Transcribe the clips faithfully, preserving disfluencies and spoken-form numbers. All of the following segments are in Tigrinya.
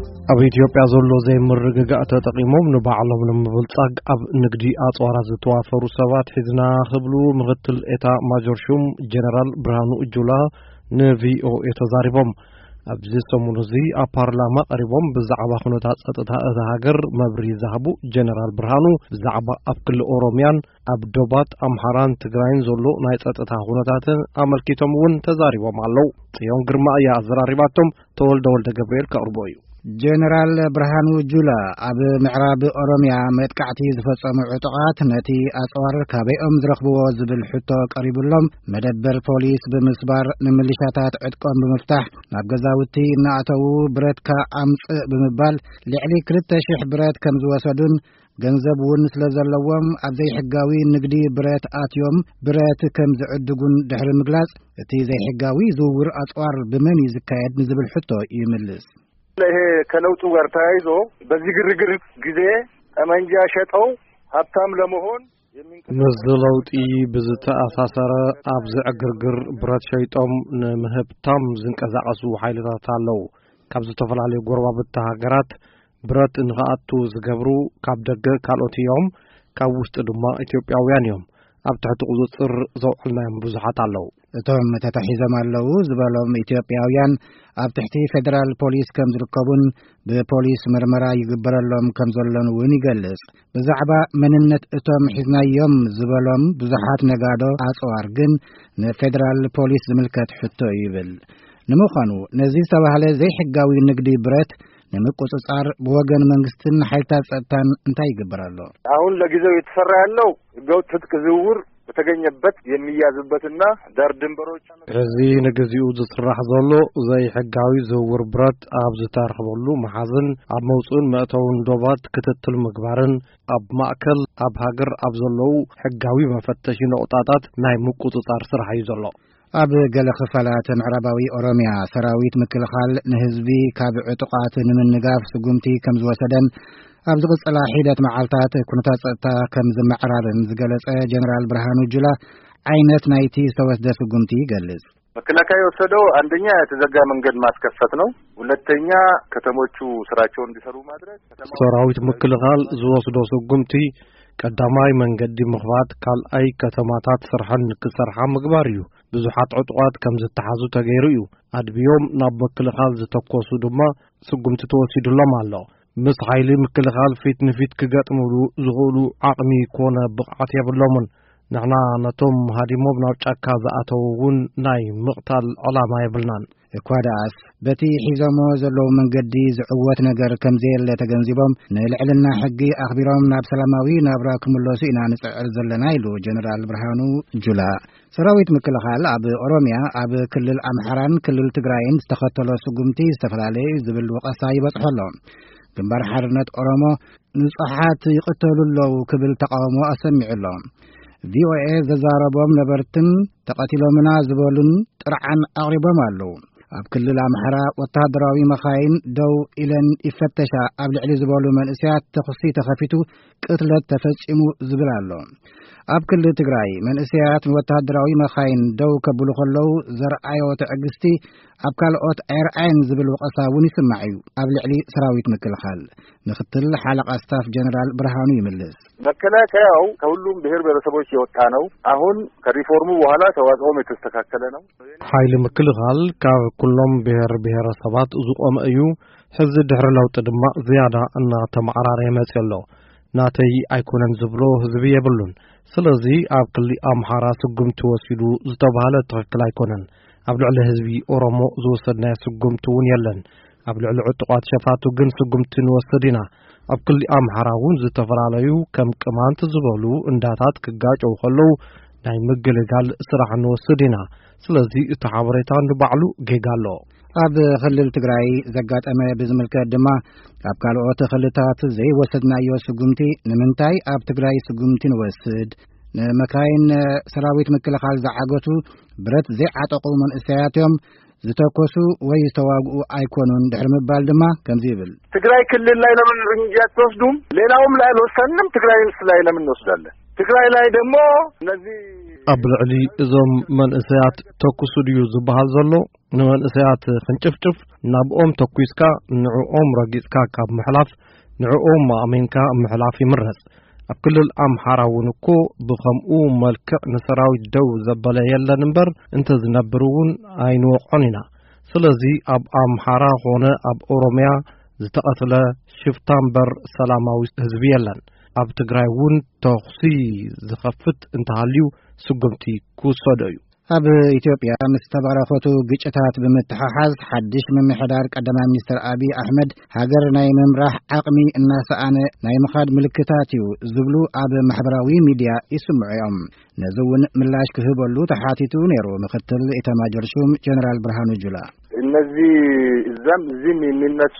ኣብ ኢትዮጵያ ዘሎ ዘይምርግጋእ ተጠቂሞም ንባዕሎም ንምብልጻግ ኣብ ንግዲ ኣጽዋራ ዝተዋፈሩ ሰባት ሒዝና ክብሉ ምክትል ኤታ ማጆር ሹም ጀነራል ብርሃኑ ጁላ ንቪኦኤ ተዛሪቦም ኣብዚ ሰሙን እዚ ኣብ ፓርላማ ቀሪቦም ብዛዕባ ኩነታት ጸጥታ እታ ሃገር መብሪ ዝሃቡ ጀነራል ብርሃኑ ብዛዕባ ኣብ ክልል ኦሮሚያን ኣብ ዶባት ኣምሓራን ትግራይን ዘሎ ናይ ጸጥታ ኩነታትን ኣመልኪቶም እውን ተዛሪቦም ኣለው። ጽዮን ግርማ እያ ኣዘራሪባቶም ተወልደ ወልደ ገብርኤል ከቅርቦ እዩ። ጀነራል ብርሃኑ ጁላ ኣብ ምዕራብ ኦሮሚያ መጥቃዕቲ ዝፈጸሙ ዕጡቃት ነቲ ኣጽዋር ካበይኦም ዝረኽብዎ ዝብል ሕቶ ቀሪብሎም መደበር ፖሊስ ብምስባር ንምልሻታት ዕጥቆም ብምፍታሕ ናብ ገዛውቲ እናኣተዉ ብረትካ ኣምጽእ ብምባል ልዕሊ ክልተ ሽሕ ብረት ከም ዝወሰዱን ገንዘብ እውን ስለ ዘለዎም ኣብ ዘይሕጋዊ ንግዲ ብረት ኣትዮም ብረት ከም ዝዕድጉን ድሕሪ ምግላጽ እቲ ዘይሕጋዊ ዝውውር ኣጽዋር ብመን ይዝካየድ ንዝብል ሕቶ ይምልስ። ይሄ ከለውጡ ጋር ተያይዞ በዚህ ግርግር ጊዜ ጠመንጃ ሸጠው ሀብታም ለመሆን መዝለውጢ ብዝተኣሳሰረ ኣብ ዝዕግርግር ብረት ሸይጦም ንምህብታም ዝንቀሳቀሱ ሓይልታት ኣለው። ካብ ዝተፈላለዩ ጎረባብቲ ሃገራት ብረት ንኽኣቱ ዝገብሩ ካብ ደገ ካልኦት እዮም፣ ካብ ውሽጢ ድማ ኢትዮጵያውያን እዮም። ኣብ ትሕቲ ቁፅጥር ዘውዕልናዮም ብዙሓት ኣለው። እቶም ተታሒዞም ኣለው ዝበሎም ኢትዮጵያውያን ኣብ ትሕቲ ፌደራል ፖሊስ ከም ዝርከቡን ብፖሊስ ምርመራ ይግበረሎም ከም ዘሎን እውን ይገልጽ። ብዛዕባ መንነት እቶም ሒዝናዮም ዝበሎም ብዙሓት ነጋዶ ኣጽዋር ግን ንፌደራል ፖሊስ ዝምልከት ሕቶ ይብል። ንምዃኑ ነዚ ዝተባህለ ዘይሕጋዊ ንግዲ ብረት ንምቁጽጻር በወገን መንግስትን ሓይልታት ጸጥታን እንታይ ይግበር ኣሎ? አሁን ለጊዜው የተሰራ ያለው ህገወጥ ትጥቅ ዝውውር በተገኘበት የሚያዝበትና ዳር ድንበሮች እዚ ንግዚኡ ዝስራሕ ዘሎ ዘይሕጋዊ ዝውውር ብረት ኣብ ዝተረኽበሉ መሓዝን ኣብ መውፅኡን መእተውን ዶባት ክትትል ምግባርን ኣብ ማእከል ኣብ ሃገር ኣብ ዘለው ሕጋዊ መፈተሺ ነቁጣታት ናይ ምቁጽጻር ስራሕ እዩ ዘሎ። ኣብ ገለ ክፋላት ምዕራባዊ ኦሮሚያ ሰራዊት ምክልኻል ንህዝቢ ካብ ዕጡቃት ንምንጋፍ ስጉምቲ ከም ዝወሰደን ኣብ ዝቕጽላ ሒደት መዓልታት ኩነታት ጸጥታ ከም ዝመዕራርን ዝገለጸ ጀነራል ብርሃኑ ጁላ ዓይነት ናይቲ ዝተወሰደ ስጉምቲ ይገልጽ። መከላከያ የወሰደው አንደኛ የተዘጋ መንገድ ማስከፈት ነው። ሁለተኛ ከተሞቹ ስራቸውን እንዲሰሩ ማድረግ። ሰራዊት ምክልኻል ዝወስዶ ስጉምቲ ቀዳማይ መንገዲ ምኽባት ካልኣይ ከተማታት ስርሐን ክሰርሓ ምግባር እዩ። ብዙሓት ዕጡቃት ከም ዝተሓዙ ተገይሩ እዩ። ኣድብዮም ናብ ምክልኻል ዝተኮሱ ድማ ስጉምቲ ተወሲዱሎም ኣሎ። ምስ ሓይሊ ምክልኻል ፊት ንፊት ክገጥምሉ ዝኽእሉ ዓቕሚ ኮነ ብቕዓት የብሎምን። ንሕና ነቶም ሃዲሞም ናብ ጫካ ዝኣተው እውን ናይ ምቕታል ዕላማ የብልናን። እኳ ደኣስ በቲ ሒዞሞ ዘለዉ መንገዲ ዝዕወት ነገር ከም ዘየለ ተገንዚቦም ንልዕልና ሕጊ ኣኽቢሮም ናብ ሰላማዊ ናብራ ክምለሱ ኢና ንጽዕር ዘለና ኢሉ ጀነራል ብርሃኑ ጁላ። ሰራዊት ምክልኻል ኣብ ኦሮሚያ ኣብ ክልል ኣምሓራን ክልል ትግራይን ዝተኸተሎ ስጉምቲ ዝተፈላለየ ዝብል ወቀሳ ይበጽሖሎ። ግንባር ሓርነት ኦሮሞ ንጹሓት ይቕተሉ ኣለዉ ክብል ተቃውሞ ኣሰሚዑሎ። ቪኦኤ ዘዛረቦም ነበርትን ተቐቲሎምና ዝበሉን ጥርዓን ኣቕሪቦም ኣለው። ኣብ ክልል ኣምሓራ ወታደራዊ መኻይን ደው ኢለን ይፈተሻ ኣብ ልዕሊ ዝበሉ መንእስያት ተኽሲ ተኸፊቱ ቅትለት ተፈጺሙ ዝብል ኣሎ። ኣብ ክልል ትግራይ መንእስያት ወታደራዊ መኻይን ደው ከብሉ ከለው ዘርአዮ ትዕግስቲ ኣብ ካልኦት ኣይርአይን ዝብል ወቀሳ እውን ይስማዕ እዩ። ኣብ ልዕሊ ሰራዊት ምክልኻል ምክትል ሓለቃ ስታፍ ጀነራል ብርሃኑ ይምልስ። መከላከያው ከሁሉም ብሔር ብሔረሰቦች የወጣ ነው። አሁን ከሪፎርሙ በኋላ ተዋጽኦም የተስተካከለ ነው። ኃይል ምክልኻል ካብ ኩሎም ብሔር ብሔረሰባት ዝቆመ እዩ። ሕዚ ድሕሪ ለውጥ ድማ ዝያዳ እና ተማዕራርየ መጽእ ኣሎ። ናተይ ኣይኮነን ዝብሎ ህዝቢ የብሉን። ስለዚ ኣብ ክልል ኣምሓራ ስጉምቲ ወሲዱ ዝተባሃለ ትክክል ኣይኮነን። ኣብ ልዕሊ ህዝቢ ኦሮሞ ዝወሰድናዮ ስጉምቲ እውን የለን። ኣብ ልዕሊ ዕጡቃት ሸፋቱ ግን ስጉምቲ ንወስድ ኢና። ኣብ ክልል ኣምሓራ እውን ዝተፈላለዩ ከም ቅማንት ዝበሉ እንዳታት ክጋጨው ከለው ናይ ምግልጋል ስራሕ ንወስድ ኢና። ስለዚ እቲ ሓበሬታ ንባዕሉ ጌጋ ኣሎ። ኣብ ክልል ትግራይ ዘጋጠመ ብዝምልከት ድማ ኣብ ካልኦት ክልታት ዘይወሰድናዮ ስጉምቲ ንምንታይ ኣብ ትግራይ ስጉምቲ ንወስድ? ንመካይን ሰራዊት ምክልኻል ዝዓገቱ ብረት ዘይዓጠቁ መንእሰያት እዮም ዝተኮሱ ወይ ዝተዋግኡ አይኮኑን ድሕሪ ምባል ድማ ከምዚ ይብል ትግራይ ክልል ላይ ለምን እርምጃ ተወስዱም ሌላውም ላይ አልወሰንም ትግራይስ ላይ ለምን እንወስዳለን ትግራይ ላይ ደግሞ እነዚህ أبلغ لي إذا من إسيات تكسوديو زبال زلو نمن إسيات خنشفشف نابقوم تكويسكا نعوم رجيسكا كاب محلاف نعوم مأمينكا محلافي مرز أكل الأمحارة ونكو بخمقو ملكع نسراوي دو زبالة يلا نمبر انت زنبرون أينو قننا سلزي أب أمحارة هنا أب أوروميا زتقتل شفتامبر سلاماوي هزبيلان أب تقرايون تخصي زخفت انتهاليو سقمتي كوسوديو أب إثيوبيا مستبرخوتو جيشتات بمتححز حدش من محدار قدام مستر أبي أحمد هاجر ناي ممرح عقمي الناس أنا ناي مخاد ملكتاتيو زبلو أب محبراوي ميديا يسمعهم نزون ملاش كهبلو تحاتيتو نيرو مختل إتماجرشوم جنرال برهانو جولا እነዚህ እዛም እዚህም የሚነሱ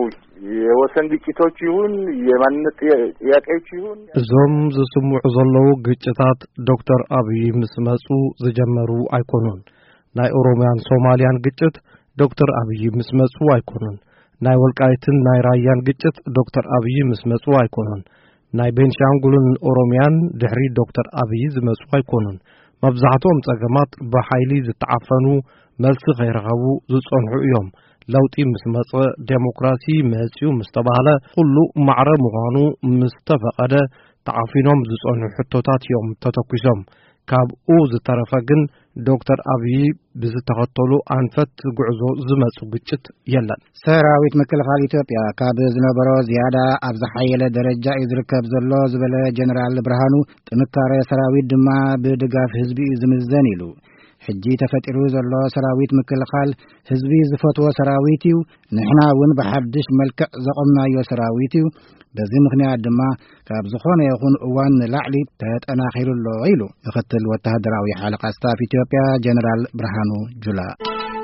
የወሰን ግጭቶች ይሁን የማንነት ጥያቄዎች ይሁን እዞም ዝስሙዕ ዘለዉ ግጭታት ዶክተር አብይ ምስመጹ ዝጀመሩ አይኮኑን ናይ ኦሮሚያን ሶማሊያን ግጭት ዶክተር አብይ ምስመጹ አይኮኑን ናይ ወልቃይትን ናይ ራያን ግጭት ዶክተር አብይ ምስመጹ አይኮኑን ናይ ቤንሻንጉልን ኦሮሚያን ድሕሪ ዶክተር አብይ ዝመጹ አይኮኑን መብዛሕቶም ጸገማት በኃይሊ ዝተዓፈኑ መልስ غيرغቡ ዝጾንሑ እዮም ለውጢ ምስመጽ ዴሞክራሲ መጽዩ ምስተባህለ ሁሉ ማዕረ ምዃኑ ምስተፈቀደ ተዓፊኖም ዝጾንሑ ሕቶታት እዮም ተተኩሶም ካብኡ ዝተረፈ ግን ዶክተር አብይ ብዝተኸተሉ አንፈት ጉዕዞ ዝመጹ ግጭት የለን ሰራዊት መከላኸሊ ኢትዮጵያ ካብ ዝነበሮ ዝያዳ ኣብ ዝሓየለ ደረጃ ይዝርከብ ዘሎ ዝበለ ጀነራል ብርሃኑ ጥንካሬ ሰራዊት ድማ ብድጋፍ ህዝቢ ዝምዘን ኢሉ ሕጂ ተፈጢሩ ዘሎ ሰራዊት ምክልኻል ህዝቢ ዝፈትዎ ሰራዊት እዩ ንሕና እውን በሓድሽ መልክዕ ዘቆምናዮ ሰራዊት እዩ በዚ ምክንያት ድማ ካብ ዝኾነ ይኹን እዋን ላዕሊ ተጠናኺሩሎ ኢሉ ምክትል ወተሃደራዊ ሓለቃ ስታፍ ኢትዮጵያ ጀነራል ብርሃኑ ጁላ